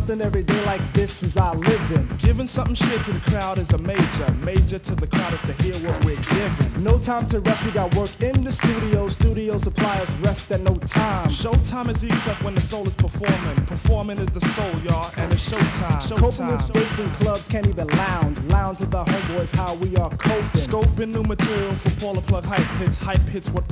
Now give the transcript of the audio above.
something every day like this is our living. Giving something shit to the crowd is a major to the crowd is to hear what we're giving. No time to rest, we got work in the studio. Studio suppliers rest at no time. Showtime is E-Clef when the soul is performing. Performing is the soul, y'all, and it's showtime. Coping with dates and clubs, can't even lounge. Lounge with our homeboys, how we are coping. Scoping new material for Paula Plug hype hits what